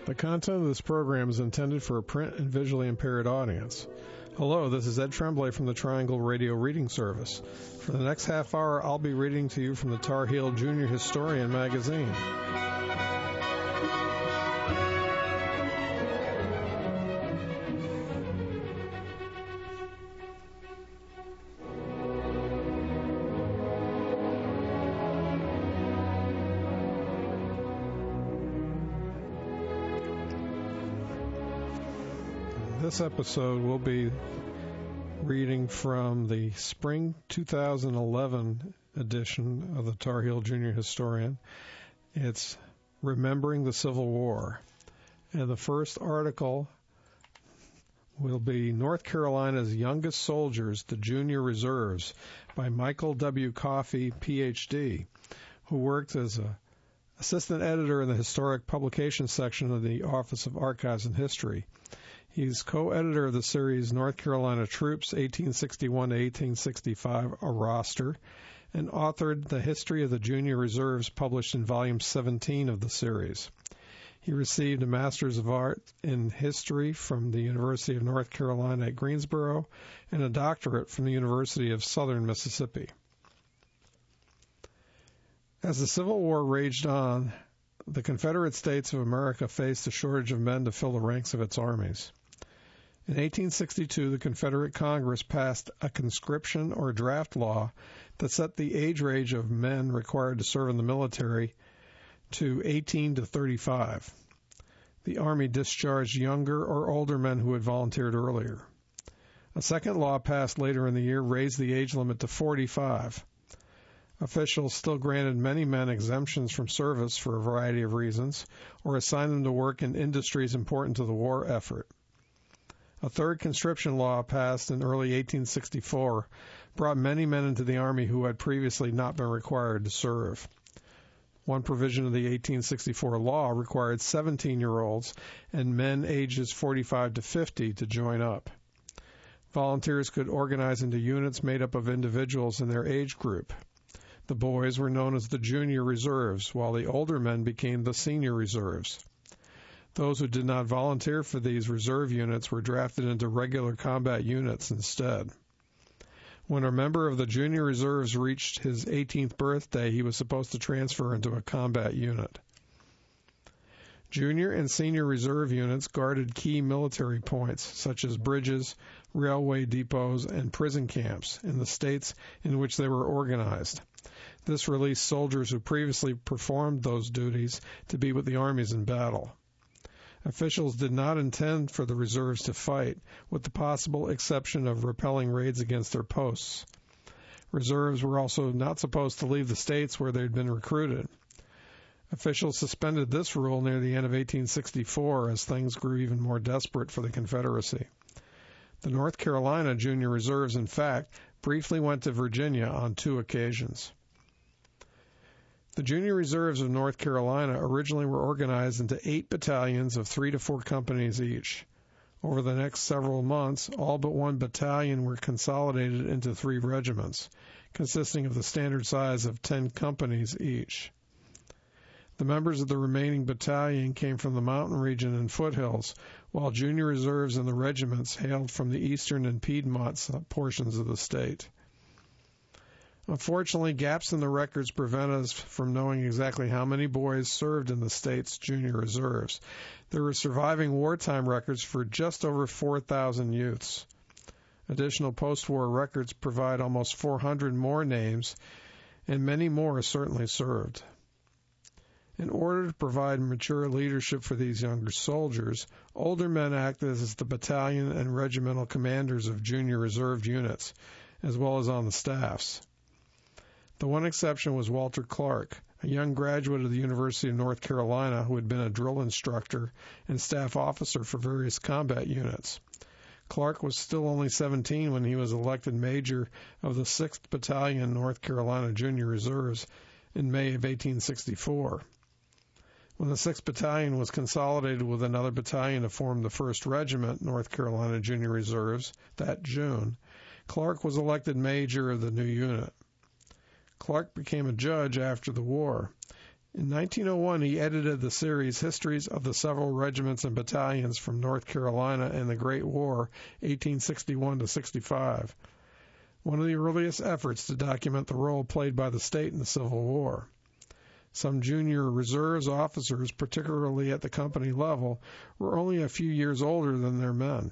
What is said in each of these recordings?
The content of this program is intended for a print and visually impaired audience. Hello, this is Ed Tremblay from the Triangle Radio Reading Service. For the next half hour, I'll be reading to you from the Tar Heel Junior Historian magazine. This episode will be reading from the spring 2011 edition of the Tar Heel Junior Historian. It's Remembering the Civil War. And the first article will be North Carolina's Youngest Soldiers, the Junior Reserves, by Michael W. Coffey, Ph.D., who worked as an assistant editor in the historic publications section of the Office of Archives and History. He's co-editor of the series North Carolina Troops, 1861 to 1865, a roster, and authored The History of the Junior Reserves, published in Volume 17 of the series. He received a Master's of Art in History from the University of North Carolina at Greensboro and a doctorate from the University of Southern Mississippi. As the Civil War raged on, the Confederate States of America faced a shortage of men to fill the ranks of its armies. In 1862, the Confederate Congress passed a conscription or draft law that set the age range of men required to serve in the military to 18 to 35. The Army discharged younger or older men who had volunteered earlier. A second law passed later in the year raised the age limit to 45. Officials still granted many men exemptions from service for a variety of reasons, or assigned them to work in industries important to the war effort. A third conscription law passed in early 1864 brought many men into the Army who had previously not been required to serve. One provision of the 1864 law required 17-year-olds and men ages 45 to 50 to join up. Volunteers could organize into units made up of individuals in their age group. The boys were known as the Junior Reserves, while the older men became the Senior Reserves. Those who did not volunteer for these reserve units were drafted into regular combat units instead. When a member of the Junior Reserves reached his 18th birthday, he was supposed to transfer into a combat unit. Junior and Senior Reserve units guarded key military points, such as bridges, railway depots, and prison camps in the states in which they were organized. This released soldiers who previously performed those duties to be with the armies in battle. Officials did not intend for the reserves to fight, with the possible exception of repelling raids against their posts. Reserves were also not supposed to leave the states where they had been recruited. Officials suspended this rule near the end of 1864 as things grew even more desperate for the Confederacy. The North Carolina Junior Reserves, in fact, briefly went to Virginia on 2 occasions. The Junior Reserves of North Carolina originally were organized into 8 battalions of 3 to 4 companies each. Over the next several months, all but 1 battalion were consolidated into 3 regiments, consisting of the standard size of 10 companies each. The members of the remaining battalion came from the mountain region and foothills, while Junior Reserves and the regiments hailed from the eastern and Piedmont portions of the state. Unfortunately, gaps in the records prevent us from knowing exactly how many boys served in the state's Junior Reserves. There were surviving wartime records for just over 4,000 youths. Additional post-war records provide almost 400 more names, and many more certainly served. In order to provide mature leadership for these younger soldiers, older men acted as the battalion and regimental commanders of Junior Reserve units, as well as on the staffs. The one exception was Walter Clark, a young graduate of the University of North Carolina who had been a drill instructor and staff officer for various combat units. Clark was still only 17 when he was elected major of the 6th Battalion North Carolina Junior Reserves in May of 1864. When the 6th Battalion was consolidated with another battalion to form the 1st Regiment North Carolina Junior Reserves that June, Clark was elected major of the new unit. Clark became a judge after the war. In 1901, he edited the series Histories of the Several Regiments and Battalions from North Carolina and the Great War, 1861 to 65, one of the earliest efforts to document the role played by the state in the Civil War. Some junior reserves officers, particularly at the company level, were only a few years older than their men.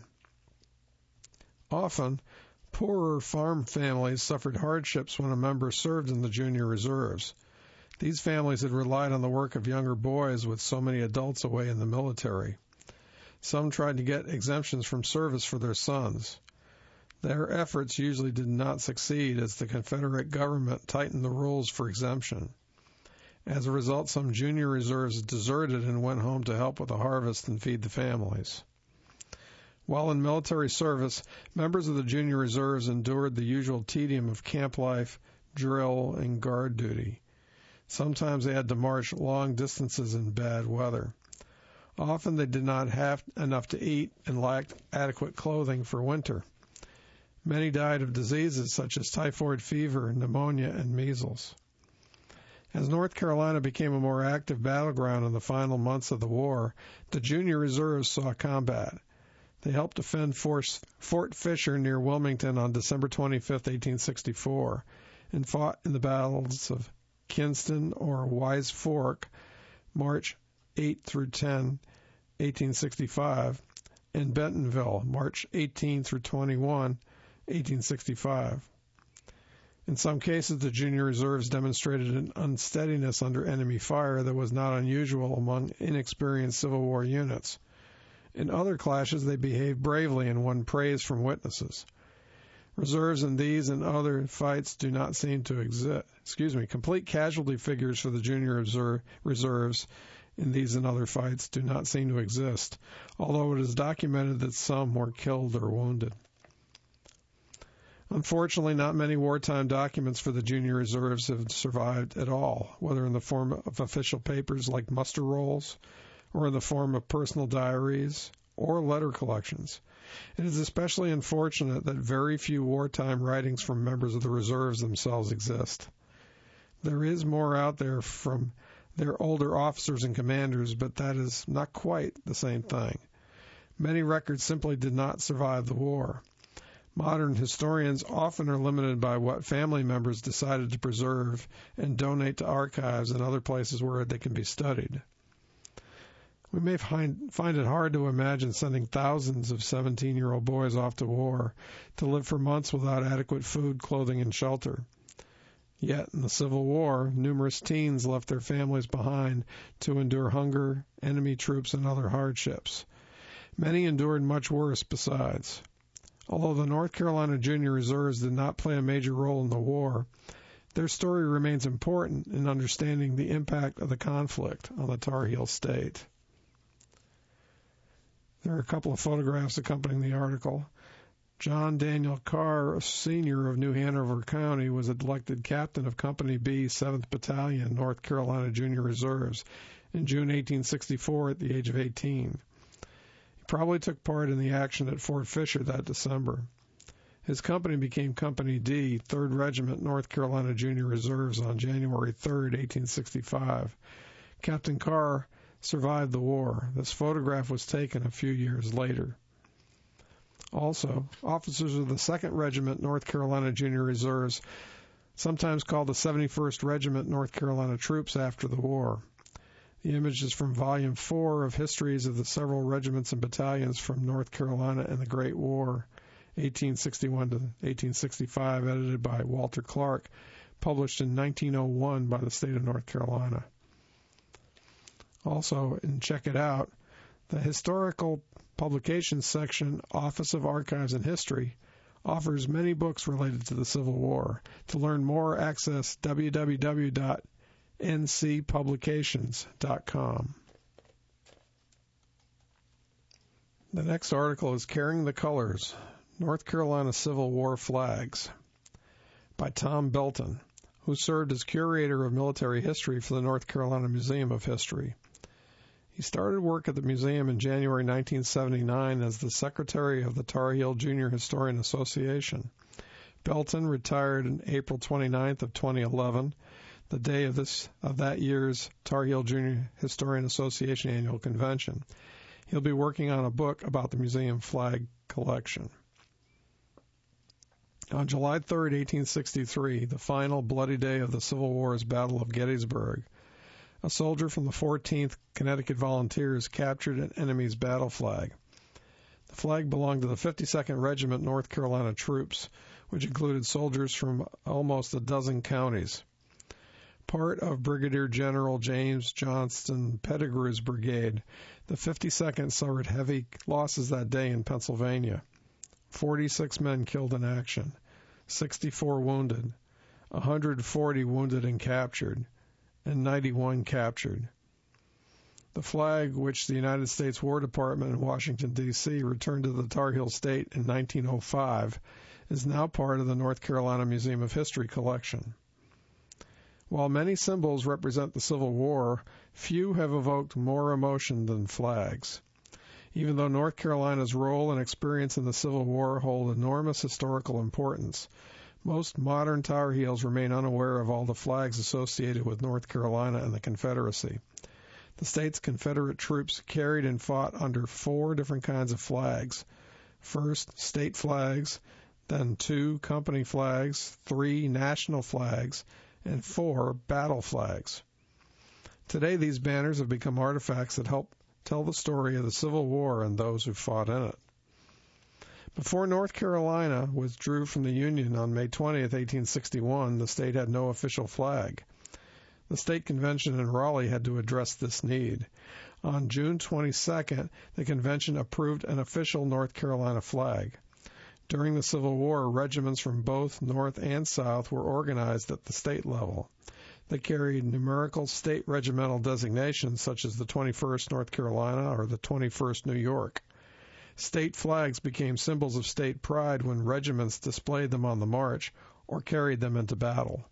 Often, poorer farm families suffered hardships when a member served in the junior reserves. These families had relied on the work of younger boys with so many adults away in the military. Some tried to get exemptions from service for their sons. Their efforts usually did not succeed as the Confederate government tightened the rules for exemption. As a result, some junior reserves deserted and went home to help with the harvest and feed the families. While in military service, members of the junior reserves endured the usual tedium of camp life, drill, and guard duty. Sometimes they had to march long distances in bad weather. Often they did not have enough to eat and lacked adequate clothing for winter. Many died of diseases such as typhoid fever, pneumonia, and measles. As North Carolina became a more active battleground in the final months of the war, the junior reserves saw combat. They helped defend Fort Fisher near Wilmington on December 25, 1864, and fought in the battles of Kinston or Wise Fork, March 8 through 10, 1865, and Bentonville, March 18 through 21, 1865. In some cases, the junior reserves demonstrated an unsteadiness under enemy fire that was not unusual among inexperienced Civil War units. In other clashes, they behaved bravely and won praise from witnesses. Reserves in these and other fights do not seem to exist. Complete casualty figures for the junior reserves in these and other fights do not seem to exist, although it is documented that some were killed or wounded. Unfortunately, not many wartime documents for the junior reserves have survived at all, whether in the form of official papers like muster rolls, or in the form of personal diaries, or letter collections. It is especially unfortunate that very few wartime writings from members of the reserves themselves exist. There is more out there from their older officers and commanders, but that is not quite the same thing. Many records simply did not survive the war. Modern historians often are limited by what family members decided to preserve and donate to archives and other places where they can be studied. We may find it hard to imagine sending thousands of 17-year-old boys off to war to live for months without adequate food, clothing, and shelter. Yet, in the Civil War, numerous teens left their families behind to endure hunger, enemy troops, and other hardships. Many endured much worse besides. Although the North Carolina Junior Reserves did not play a major role in the war, their story remains important in understanding the impact of the conflict on the Tar Heel State. There are a couple of photographs accompanying the article. John Daniel Carr, Sr. of New Hanover County, was elected captain of Company B, 7th Battalion, North Carolina Junior Reserves, in June 1864 at the age of 18. He probably took part in the action at Fort Fisher that December. His company became Company D, 3rd Regiment, North Carolina Junior Reserves, on January 3, 1865. Captain Carr survived the war. This photograph was taken a few years later. Also, officers of the 2nd Regiment, North Carolina Junior Reserves, sometimes called the 71st Regiment, North Carolina Troops after the war. The image is from Volume 4 of Histories of the Several Regiments and Battalions from North Carolina and the Great War, 1861 to 1865, edited by Walter Clark, published in 1901 by the state of North Carolina. Also, in Check It Out, the Historical Publications section, Office of Archives and History, offers many books related to the Civil War. To learn more, access www.ncpublications.com. The next article is Carrying the Colors, North Carolina Civil War Flags, by Tom Belton, who served as curator of military history for the North Carolina Museum of History. He started work at the museum in January 1979 as the secretary of the Tar Heel Junior Historian Association. Belton retired on April 29th of 2011. the day of that year's Tar Heel Junior Historian Association annual convention. He'll be working on a book about the museum flag collection. On July 3, 1863, the final bloody day of the Civil War's Battle of Gettysburg, a soldier from the 14th Connecticut Volunteers captured an enemy's battle flag. The flag belonged to the 52nd Regiment North Carolina troops, which included soldiers from almost a dozen counties. Part of Brigadier General James Johnston Pettigrew's brigade, the 52nd suffered heavy losses that day in Pennsylvania. 46 men killed in action, 64 wounded, 140 wounded and captured, and 91 captured. The flag, which the United States War Department in Washington, D.C. returned to the Tar Heel State in 1905, is now part of the North Carolina Museum of History collection. While many symbols represent the Civil War, few have evoked more emotion than flags. Even though North Carolina's role and experience in the Civil War hold enormous historical importance, most modern Tar Heels remain unaware of all the flags associated with North Carolina and the Confederacy. The state's Confederate troops carried and fought under 4 different kinds of flags. First, state flags, then 2 company flags, 3 national flags, and 4 battle flags. Today, these banners have become artifacts that help tell the story of the Civil War and those who fought in it. Before North Carolina withdrew from the Union on May 20, 1861, the state had no official flag. The state convention in Raleigh had to address this need. On June 22nd, the convention approved an official North Carolina flag. During the Civil War, regiments from both North and South were organized at the state level. They carried numerical state regimental designations such as the 21st North Carolina or the 21st New York. State flags became symbols of state pride when regiments displayed them on the march or carried them into battle.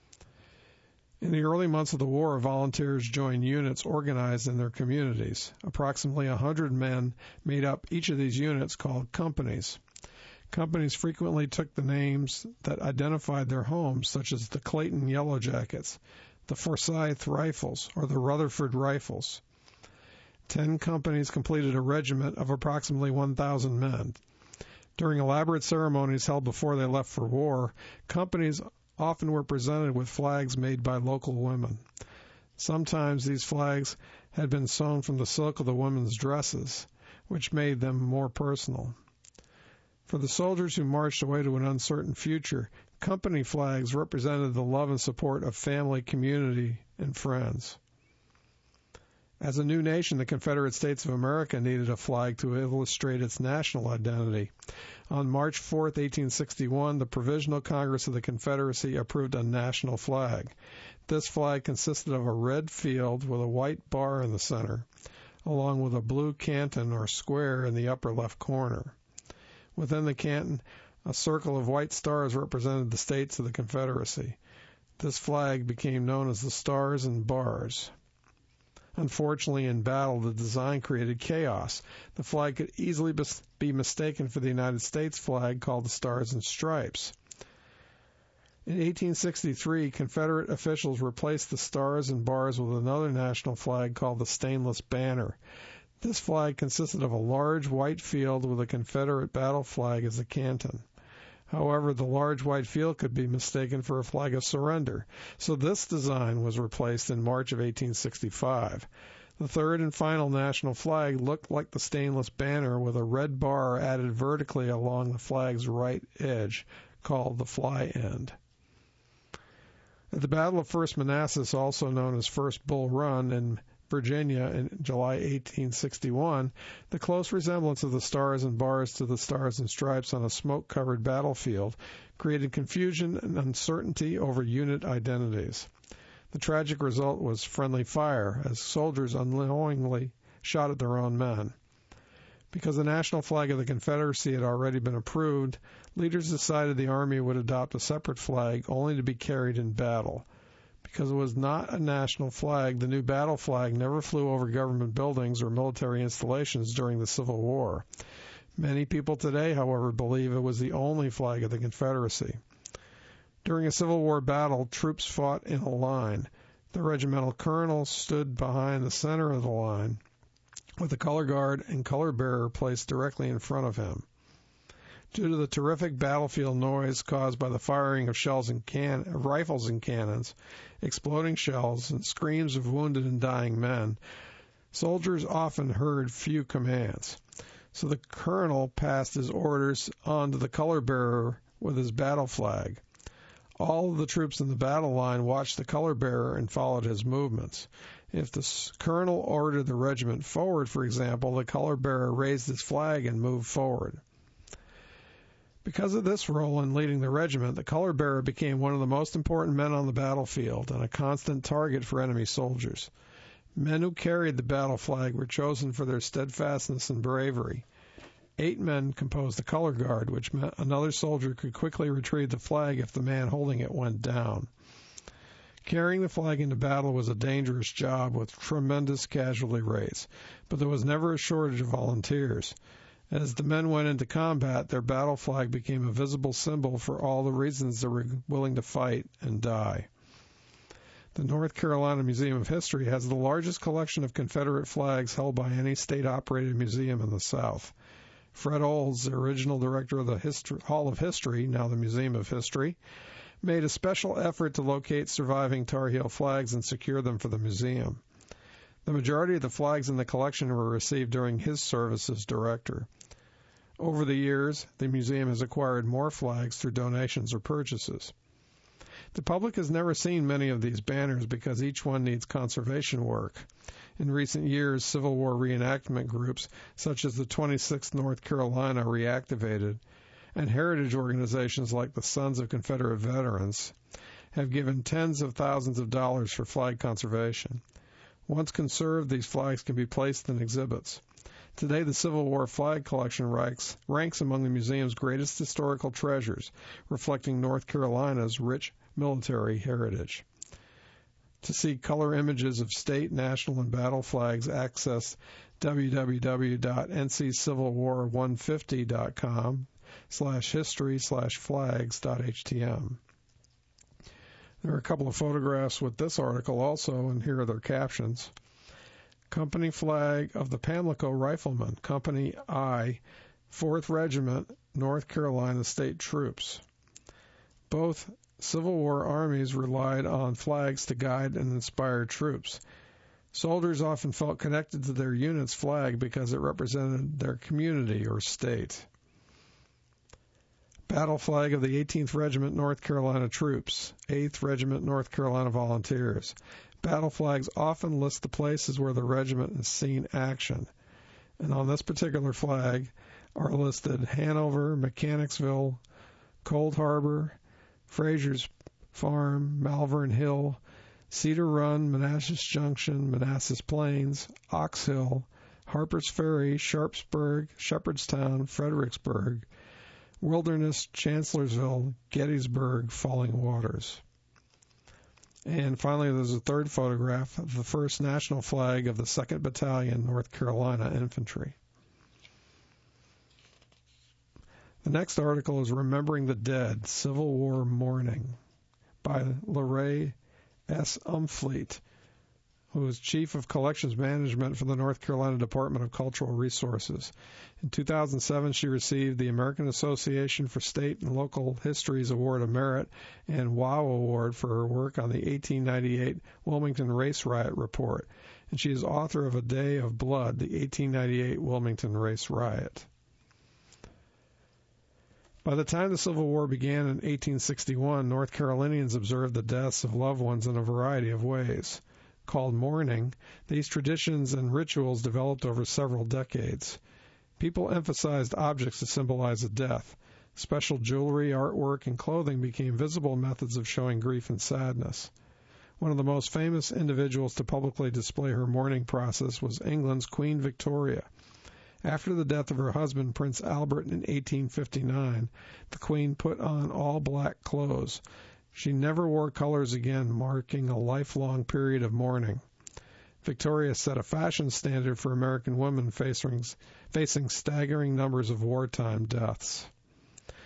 In the early months of the war, volunteers joined units organized in their communities. Approximately 100 men made up each of these units called companies. Companies frequently took the names that identified their homes, such as the Clayton Yellow Jackets, the Forsyth Rifles, or the Rutherford Rifles. 10 companies completed a regiment of approximately 1,000 men. During elaborate ceremonies held before they left for war, companies often were presented with flags made by local women. Sometimes these flags had been sewn from the silk of the women's dresses, which made them more personal. For the soldiers who marched away to an uncertain future, company flags represented the love and support of family, community, and friends. As a new nation, the Confederate States of America needed a flag to illustrate its national identity. On March 4, 1861, the Provisional Congress of the Confederacy approved a national flag. This flag consisted of a red field with a white bar in the center, along with a blue canton or square in the upper left corner. Within the canton, a circle of white stars represented the states of the Confederacy. This flag became known as the Stars and Bars. Unfortunately, in battle, the design created chaos. The flag could easily be mistaken for the United States flag called the Stars and Stripes. In 1863, Confederate officials replaced the Stars and Bars with another national flag called the Stainless Banner. This flag consisted of a large white field with a Confederate battle flag as the canton. However, the large white field could be mistaken for a flag of surrender, so this design was replaced in March of 1865. The third and final national flag looked like the stainless banner with a red bar added vertically along the flag's right edge, called the fly end. At the Battle of First Manassas, also known as First Bull Run in Virginia in July 1861, the close resemblance of the Stars and Bars to the Stars and Stripes on a smoke-covered battlefield created confusion and uncertainty over unit identities. The tragic result was friendly fire, as soldiers unknowingly shot at their own men. Because the national flag of the Confederacy had already been approved, leaders decided the Army would adopt a separate flag only to be carried in battle. Because it was not a national flag, the new battle flag never flew over government buildings or military installations during the Civil War. Many people today, however, believe it was the only flag of the Confederacy. During a Civil War battle, troops fought in a line. The regimental colonel stood behind the center of the line, with the color guard and color bearer placed directly in front of him. Due to the terrific battlefield noise caused by the firing of shells and rifles and cannons, exploding shells, and screams of wounded and dying men, soldiers often heard few commands. So the colonel passed his orders on to the color bearer with his battle flag. All of the troops in the battle line watched the color bearer and followed his movements. If the colonel ordered the regiment forward, for example, the color bearer raised his flag and moved forward. Because of this role in leading the regiment, the color bearer became one of the most important men on the battlefield and a constant target for enemy soldiers. Men who carried the battle flag were chosen for their steadfastness and bravery. 8 men composed the color guard, which meant another soldier could quickly retrieve the flag if the man holding it went down. Carrying the flag into battle was a dangerous job with tremendous casualty rates, but there was never a shortage of volunteers. As the men went into combat, their battle flag became a visible symbol for all the reasons they were willing to fight and die. The North Carolina Museum of History has the largest collection of Confederate flags held by any state-operated museum in the South. Fred Olds, the original director of the Hall of History, now the Museum of History, made a special effort to locate surviving Tar Heel flags and secure them for the museum. The majority of the flags in the collection were received during his service as director. Over the years, the museum has acquired more flags through donations or purchases. The public has never seen many of these banners because each one needs conservation work. In recent years, Civil War reenactment groups, such as the 26th North Carolina, reactivated, and heritage organizations like the Sons of Confederate Veterans have given tens of thousands of dollars for flag conservation. Once conserved, these flags can be placed in exhibits. Today, the Civil War flag collection ranks among the museum's greatest historical treasures, reflecting North Carolina's rich military heritage. To see color images of state, national, and battle flags, access www.nccivilwar150.com/history/flags.htm. There are a couple of photographs with this article also, and here are their captions. Company flag of the Pamlico Riflemen, Company I, 4th Regiment, North Carolina State Troops. Both Civil War armies relied on flags to guide and inspire troops. Soldiers often felt connected to their unit's flag because it represented their community or state. Battle flag of the 18th Regiment North Carolina Troops, 8th Regiment North Carolina Volunteers. Battle flags often list the places where the regiment has seen action. And on this particular flag are listed Hanover, Mechanicsville, Cold Harbor, Fraser's Farm, Malvern Hill, Cedar Run, Manassas Junction, Manassas Plains, Ox Hill, Harper's Ferry, Sharpsburg, Shepherdstown, Fredericksburg, Wilderness, Chancellorsville, Gettysburg, Falling Waters. And finally, there's a third photograph of the 1st National Flag of the 2nd Battalion, North Carolina Infantry. The next article is Remembering the Dead, Civil War Mourning by LaRae S. Umfleet, who is Chief of Collections Management for the North Carolina Department of Cultural Resources. In 2007, she received the American Association for State and Local Histories Award of Merit and WOW Award for her work on the 1898 Wilmington Race Riot Report, and she is author of A Day of Blood, the 1898 Wilmington Race Riot. By the time the Civil War began in 1861, North Carolinians observed the deaths of loved ones in a variety of ways. Called mourning, these traditions and rituals developed over several decades. People emphasized objects to symbolize a death. Special jewelry, artwork, and clothing became visible methods of showing grief and sadness. One of the most famous individuals to publicly display her mourning process was England's Queen Victoria. After the death of her husband, Prince Albert, in 1859, the Queen put on all black clothes. She never wore colors again, marking a lifelong period of mourning. Victoria set a fashion standard for American women facing staggering numbers of wartime deaths.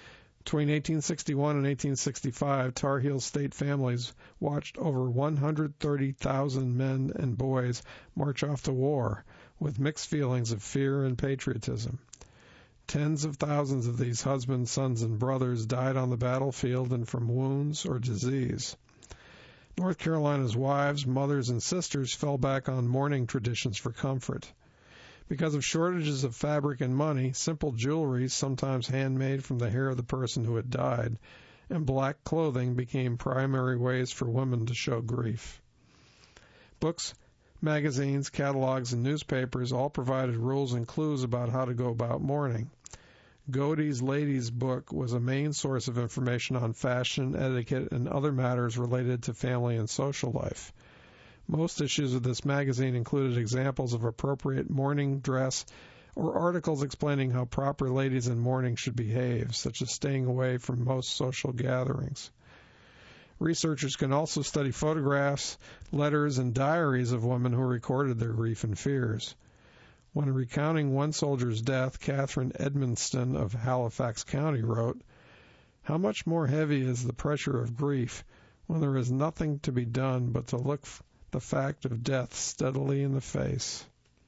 Between 1861 and 1865, Tar Heel state families watched over 130,000 men and boys march off to war with mixed feelings of fear and patriotism. Tens of thousands of these husbands, sons, and brothers died on the battlefield and from wounds or disease. North Carolina's wives, mothers, and sisters fell back on mourning traditions for comfort. Because of shortages of fabric and money, simple jewelry, sometimes handmade from the hair of the person who had died, and black clothing became primary ways for women to show grief. Books, magazines, catalogs, and newspapers all provided rules and clues about how to go about mourning. Godey's Ladies' Book was a main source of information on fashion, etiquette, and other matters related to family and social life. Most issues of this magazine included examples of appropriate mourning dress or articles explaining how proper ladies in mourning should behave, such as staying away from most social gatherings. Researchers can also study photographs, letters, and diaries of women who recorded their grief and fears. When recounting one soldier's death, Catherine Edmonston of Halifax County wrote, "How much more heavy is the pressure of grief when there is nothing to be done but to look the fact of death steadily in the face."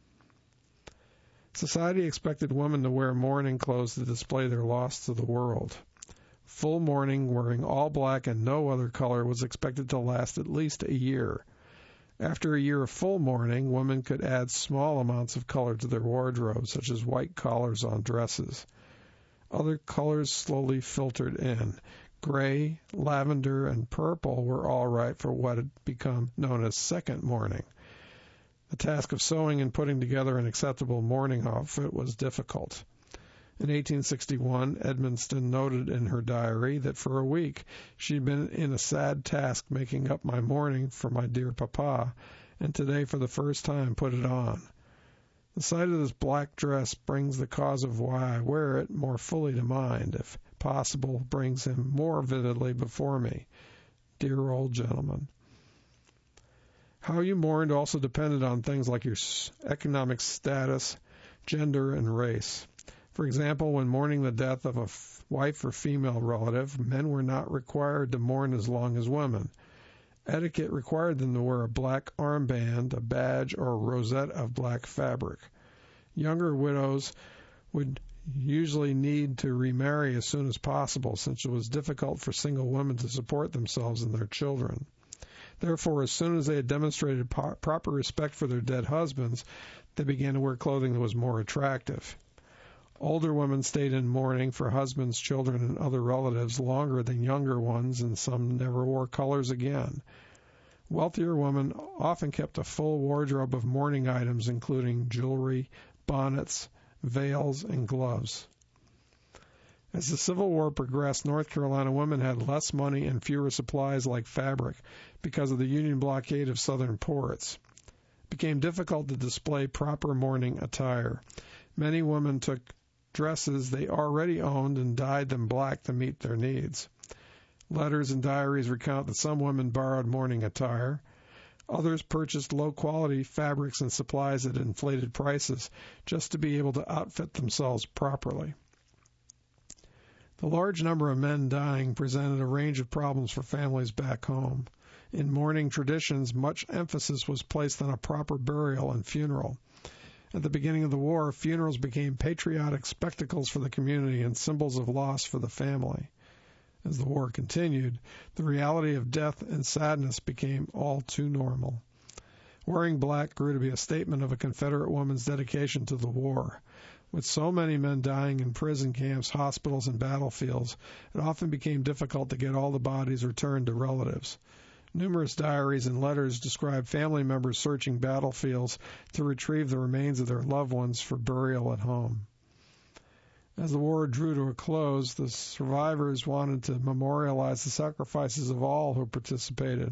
Society expected women to wear mourning clothes to display their loss to the world. Full mourning, wearing all black and no other color, was expected to last at least a year. After a year of full mourning, women could add small amounts of color to their wardrobe, such as white collars on dresses. Other colors slowly filtered in. Gray, lavender, and purple were all right for what had become known as second mourning. The task of sewing and putting together an acceptable mourning outfit was difficult. In 1861, Edmonston noted in her diary that for a week she'd been in a sad task making up my mourning for my dear papa, and today for the first time put it on. The sight of this black dress brings the cause of why I wear it more fully to mind, if possible, brings him more vividly before me. Dear old gentleman. How you mourned also depended on things like your economic status, gender, and race. For example, when mourning the death of a wife or female relative, men were not required to mourn as long as women. Etiquette required them to wear a black armband, a badge, or a rosette of black fabric. Younger widows would usually need to remarry as soon as possible, since it was difficult for single women to support themselves and their children. Therefore, as soon as they had demonstrated proper respect for their dead husbands, they began to wear clothing that was more attractive. Older women stayed in mourning for husbands, children, and other relatives longer than younger ones, and some never wore colors again. Wealthier women often kept a full wardrobe of mourning items, including jewelry, bonnets, veils, and gloves. As the Civil War progressed, North Carolina women had less money and fewer supplies like fabric because of the Union blockade of southern ports. It became difficult to display proper mourning attire. Many women took dresses they already owned and dyed them black to meet their needs. Letters and diaries recount that some women borrowed mourning attire. Others purchased low-quality fabrics and supplies at inflated prices just to be able to outfit themselves properly. The large number of men dying presented a range of problems for families back home. In mourning traditions, much emphasis was placed on a proper burial and funeral. At the beginning of the war, funerals became patriotic spectacles for the community and symbols of loss for the family. As the war continued, the reality of death and sadness became all too normal. Wearing black grew to be a statement of a Confederate woman's dedication to the war. With so many men dying in prison camps, hospitals, and battlefields, it often became difficult to get all the bodies returned to relatives. Numerous diaries and letters describe family members searching battlefields to retrieve the remains of their loved ones for burial at home. As the war drew to a close, the survivors wanted to memorialize the sacrifices of all who participated.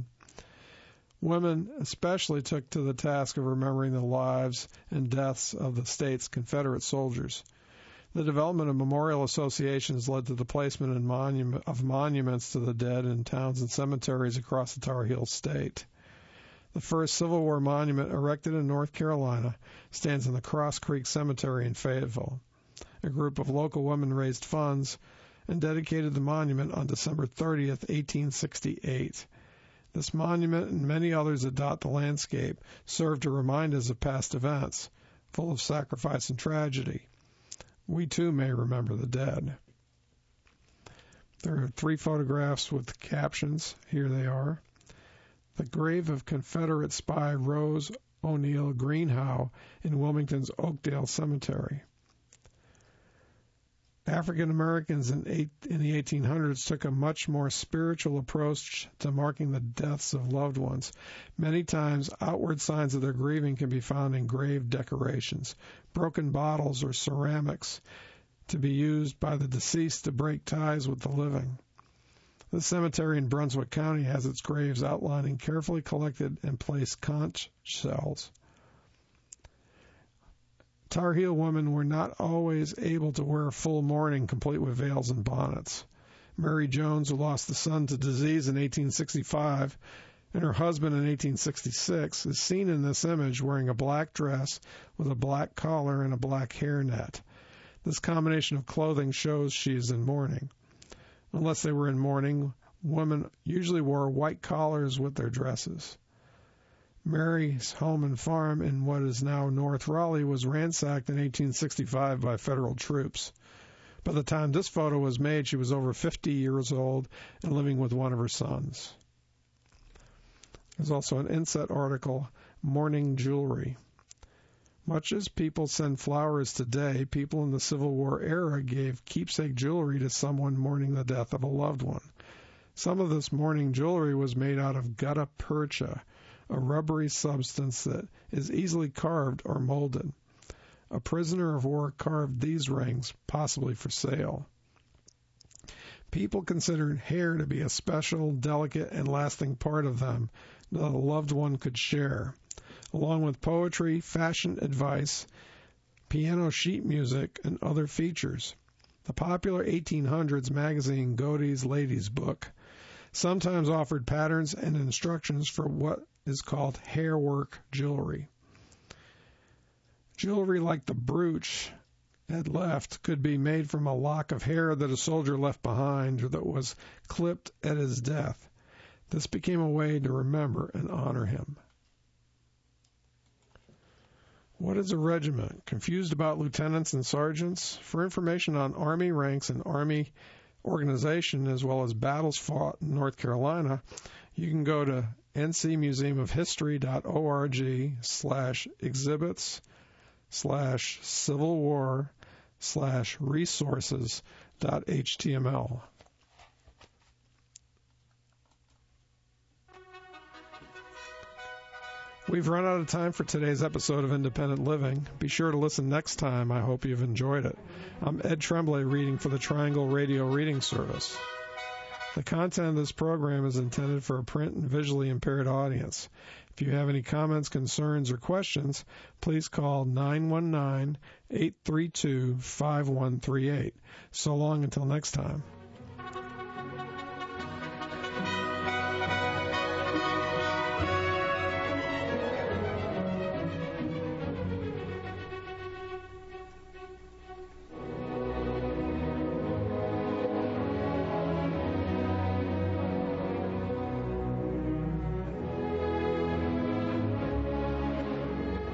Women especially took to the task of remembering the lives and deaths of the state's Confederate soldiers. The development of memorial associations led to the placement of monuments to the dead in towns and cemeteries across the Tar Heel state. The first Civil War monument erected in North Carolina stands in the Cross Creek Cemetery in Fayetteville. A group of local women raised funds and dedicated the monument on December 30th, 1868. This monument and many others that dot the landscape serve to remind us of past events, full of sacrifice and tragedy. We too may remember the dead. There are 3 photographs with captions. Here they are. The grave of Confederate spy Rose O'Neal Greenhow in Wilmington's Oakdale Cemetery. African Americans in the 1800s took a much more spiritual approach to marking the deaths of loved ones. Many times, outward signs of their grieving can be found in grave decorations, broken bottles, or ceramics to be used by the deceased to break ties with the living. The cemetery in Brunswick County has its graves outlining carefully collected and placed conch shells. Tar Heel women were not always able to wear full mourning complete with veils and bonnets. Mary Jones, who lost a son to disease in 1865 and her husband in 1866, is seen in this image wearing a black dress with a black collar and a black hairnet. This combination of clothing shows she is in mourning. Unless they were in mourning, women usually wore white collars with their dresses. Mary's home and farm in what is now North Raleigh was ransacked in 1865 by federal troops. By the time this photo was made, she was over 50 years old and living with one of her sons. There's also an inset article, Mourning Jewelry. Much as people send flowers today, people in the Civil War era gave keepsake jewelry to someone mourning the death of a loved one. Some of this mourning jewelry was made out of gutta percha, a rubbery substance that is easily carved or molded. A prisoner of war carved these rings, possibly for sale. People considered hair to be a special, delicate, and lasting part of them that a loved one could share, along with poetry, fashion advice, piano sheet music, and other features. The popular 1800s magazine Godey's Lady's Book sometimes offered patterns and instructions for what is called hair work jewelry. Jewelry like the brooch had left could be made from a lock of hair that a soldier left behind or that was clipped at his death. This became a way to remember and honor him. What is a regiment? Confused about lieutenants and sergeants? For information on Army ranks and Army organization, as well as battles fought in North Carolina, you can go to ncmuseumofhistory.org/exhibits/civil war/resources.html. We've run out of time for today's episode of Independent Living. Be sure to listen next time. I hope you've enjoyed it. I'm Ed Tremblay reading for the Triangle Radio Reading Service. The content of this program is intended for a print and visually impaired audience. If you have any comments, concerns, or questions, please call 919-832-5138. So long until next time.